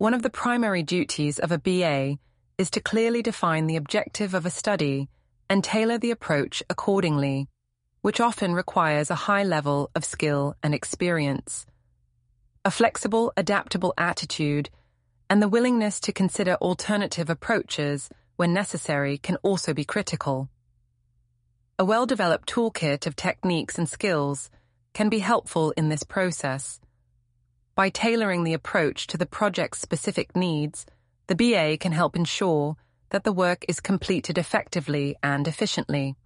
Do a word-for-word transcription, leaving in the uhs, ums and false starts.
One of the primary duties of a B A is to clearly define the objective of a study and tailor the approach accordingly, which often requires a high level of skill and experience. A flexible, adaptable attitude and the willingness to consider alternative approaches when necessary can also be critical. A well-developed toolkit of techniques and skills can be helpful in this process. By tailoring the approach to the project's specific needs, the B A can help ensure that the work is completed effectively and efficiently.